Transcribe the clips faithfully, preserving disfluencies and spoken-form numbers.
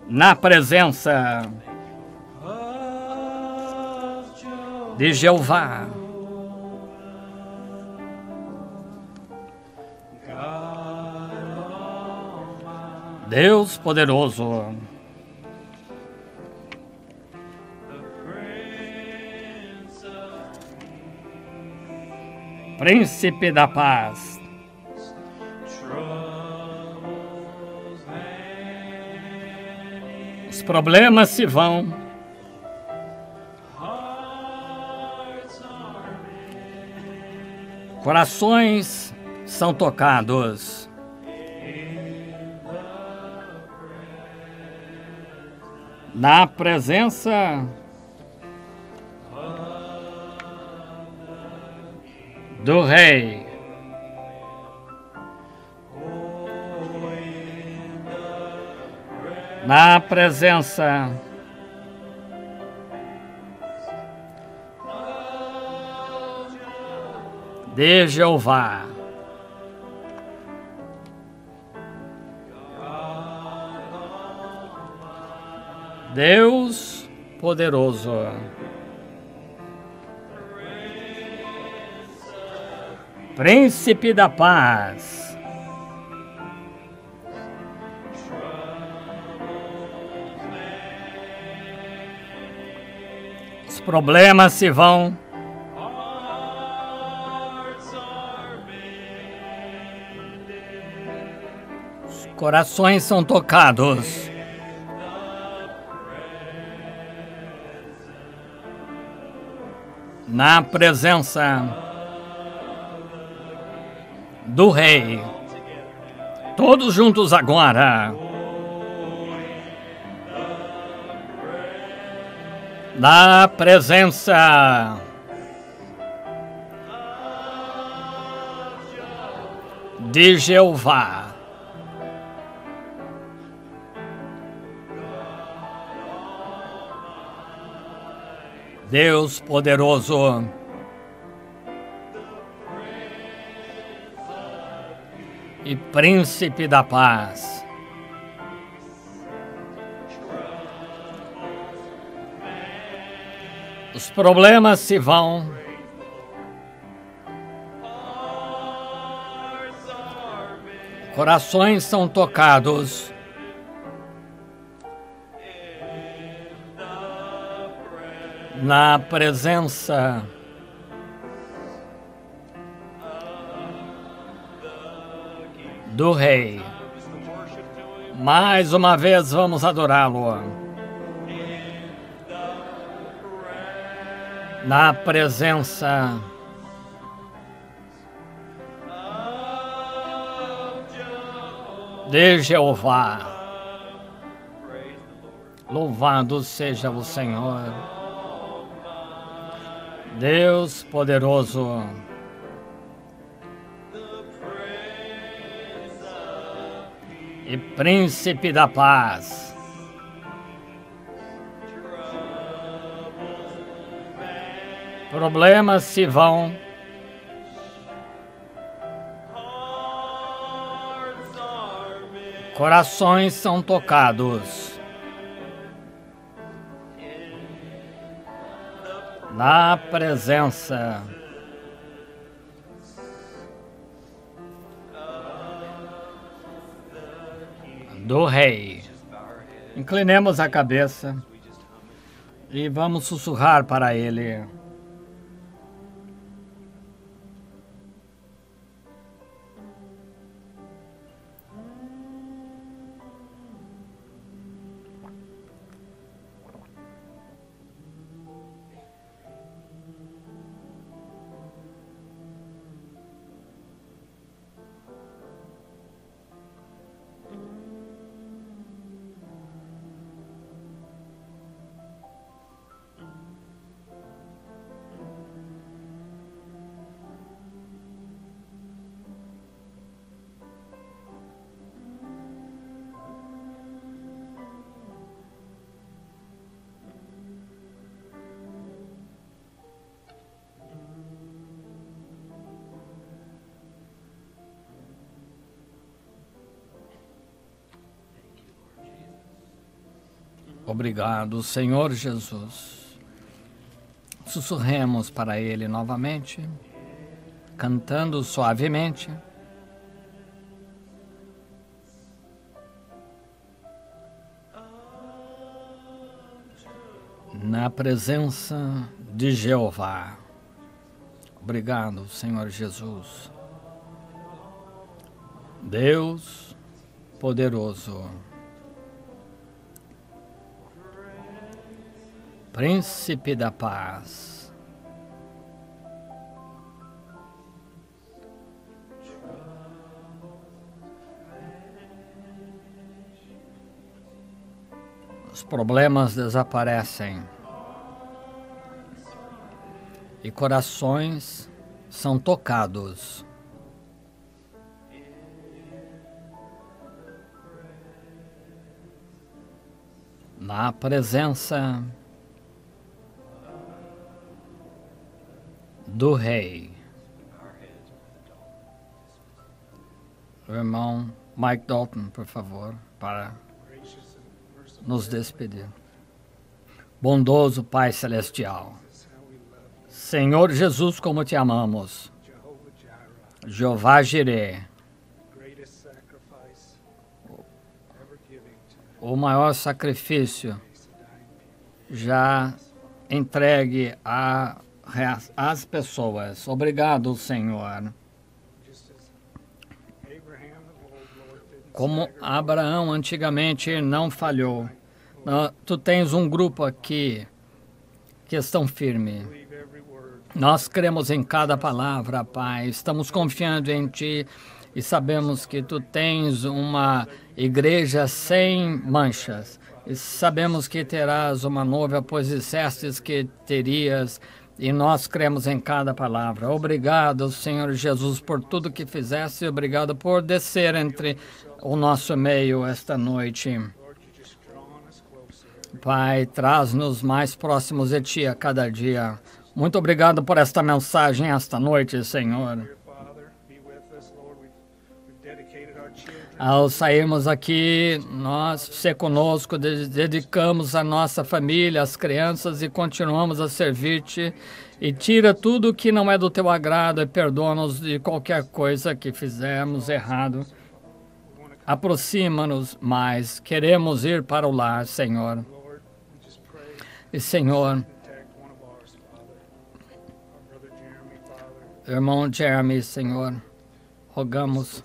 na presença de Jeová. Deus poderoso, Príncipe da paz, os problemas se vão, corações são tocados. Na presença do Rei. Na presença de Jeová. Deus poderoso, Príncipe da paz, os problemas se vão, os corações são tocados. Na presença do Rei. Todos juntos agora. Na presença de Jeová. Deus poderoso, e Príncipe da paz, os problemas se vão, corações são tocados. Na presença do Rei. Mais uma vez vamos adorá-lo. Na presença de Jeová. Louvado seja o Senhor. Deus poderoso, e Príncipe da paz, problemas se vão, corações são tocados. Na presença do Rei. Inclinemos a cabeça e vamos sussurrar para Ele. Obrigado, Senhor Jesus. Sussurremos para Ele novamente, cantando suavemente. Na presença de Jeová. Obrigado, Senhor Jesus. Deus poderoso. Príncipe da paz. Os problemas desaparecem e corações são tocados. Na presença do Rei. O irmão Mike Dalton, por favor, para nos despedir. Bondoso Pai Celestial, Senhor Jesus, como te amamos. Jeová Jireh, o maior sacrifício já entregue a, às pessoas. Obrigado, Senhor. Como Abraão antigamente não falhou, tu tens um grupo aqui que estão firmes. Nós cremos em cada palavra, Pai. Estamos confiando em Ti e sabemos que Tu tens uma igreja sem manchas. E sabemos que terás uma noiva, pois dissestes que terias, e nós cremos em cada palavra. Obrigado, Senhor Jesus, por tudo que fizeste. Obrigado por descer entre o nosso meio esta noite. Pai, traz-nos mais próximos de Ti a cada dia. Muito obrigado por esta mensagem esta noite, Senhor. Ao sairmos aqui, nós, ser conosco, dedicamos a nossa família, as crianças e continuamos a servir-te. E tira tudo que não é do Teu agrado e perdoa-nos de qualquer coisa que fizermos errado. Aproxima-nos mais. Queremos ir para o lar, Senhor. E, Senhor, irmão Jeremy, Senhor, rogamos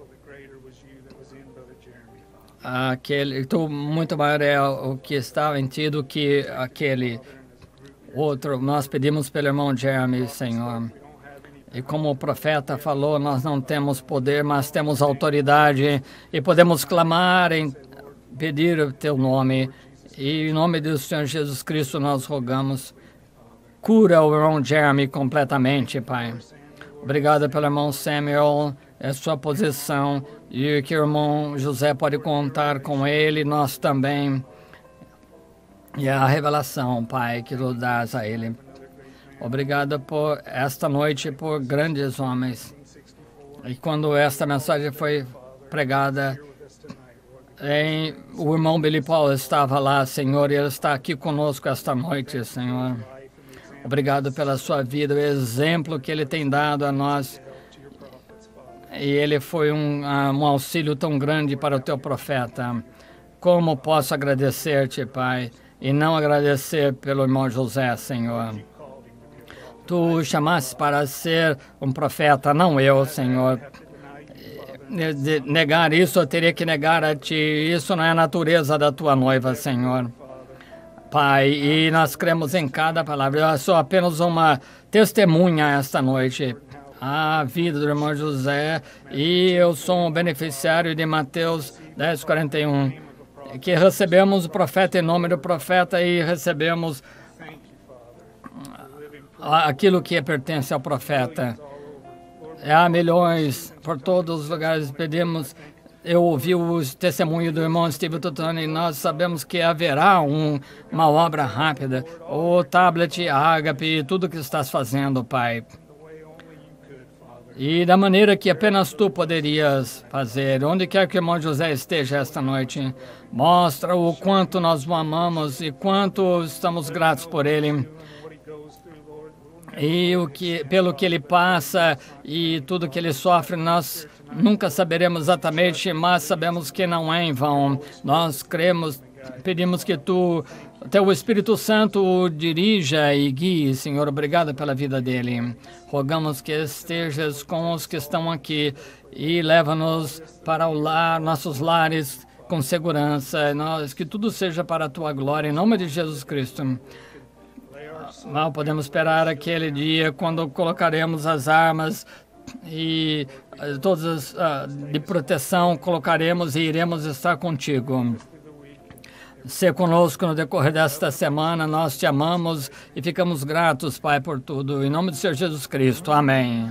aquele, tu muito maior é o que estava em ti do que aquele outro. Nós pedimos pelo irmão Jeremy, Senhor. E como o profeta falou, nós não temos poder, mas temos autoridade e podemos clamar, em pedir o teu nome. E em nome do Senhor Jesus Cristo nós rogamos. Cura o irmão Jeremy completamente, Pai. Obrigado pelo irmão Samuel, a sua posição, e que o irmão José pode contar com ele, nós também. E a revelação, Pai, que tu dás a ele. Obrigado por esta noite, por grandes homens. E quando esta mensagem foi pregada, em, o irmão Billy Paul estava lá, Senhor, e ele está aqui conosco esta noite, Senhor. Obrigado pela sua vida, o exemplo que ele tem dado a nós. E ele foi um, um auxílio tão grande para o teu profeta. Como posso agradecer-te, Pai, e não agradecer pelo irmão José, Senhor. Tu o chamaste para ser um profeta, não eu, Senhor. De negar isso, eu teria que negar a Ti. Isso não é a natureza da Tua noiva, Senhor. Pai, e nós cremos em cada palavra. Eu sou apenas uma testemunha esta noite. A vida do irmão José, e eu sou um beneficiário de Mateus dez, quarenta e um, que recebemos o profeta em nome do profeta e recebemos aquilo que pertence ao profeta. Há milhões por todos os lugares, pedimos. Eu ouvi o testemunho do irmão Steve Tutani e nós sabemos que haverá um, uma obra rápida. O tablet, a ágape, tudo que estás fazendo, Pai. e da maneira que apenas Tu poderias fazer. Onde quer que o irmão José esteja esta noite, mostra o quanto nós o amamos e quanto estamos gratos por ele. E o que, pelo que ele passa e tudo que ele sofre, nós nunca saberemos exatamente, mas sabemos que não é em vão. Nós cremos, pedimos que Tu, Teu Espírito Santo, o dirija e guie, Senhor. Obrigado pela vida dele. Rogamos que estejas com os que estão aqui e leva-nos para o lar, nossos lares com segurança. Nós, que tudo seja para a Tua glória, em nome de Jesus Cristo. Mal podemos esperar aquele dia quando colocaremos as armas e uh, todas uh, de proteção colocaremos e iremos estar contigo. Ser conosco no decorrer desta semana, nós te amamos e ficamos gratos, Pai, por tudo. Em nome do Senhor Jesus Cristo. Amém.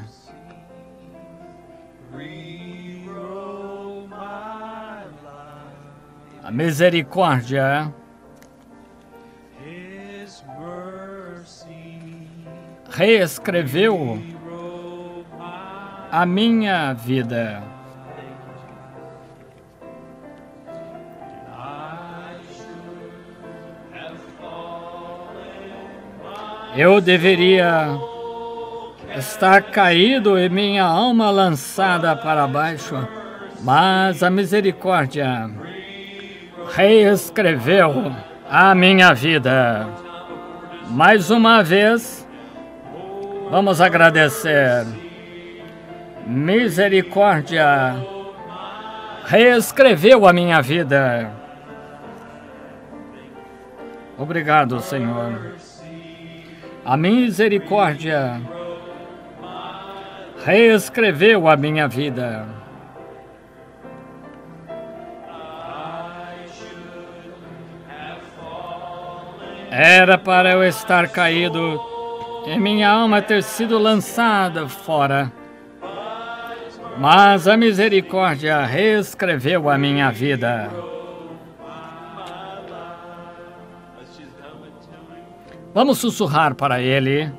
A misericórdia reescreveu a minha vida. Eu deveria estar caído e minha alma lançada para baixo, mas a misericórdia reescreveu a minha vida. Mais uma vez, vamos agradecer. Misericórdia reescreveu a minha vida. Obrigado, Senhor. A misericórdia reescreveu a minha vida. Era para eu estar caído e minha alma ter sido lançada fora, mas a misericórdia reescreveu a minha vida. Vamos sussurrar para Ele.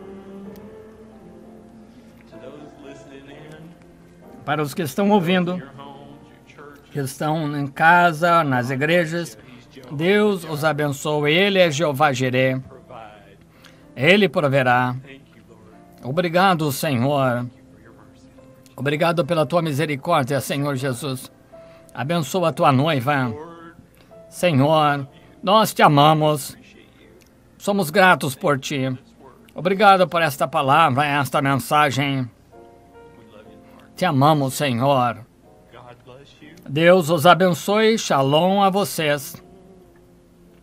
Para os que estão ouvindo, que estão em casa, nas igrejas, Deus os abençoe. Ele é Jeová Jireh. Ele proverá. Obrigado, Senhor. Obrigado pela Tua misericórdia, Senhor Jesus. Abençoa a Tua noiva. Senhor, nós te amamos. Somos gratos por Ti. Obrigado por esta palavra, esta mensagem. Te amamos, Senhor. Deus os abençoe. Shalom a vocês.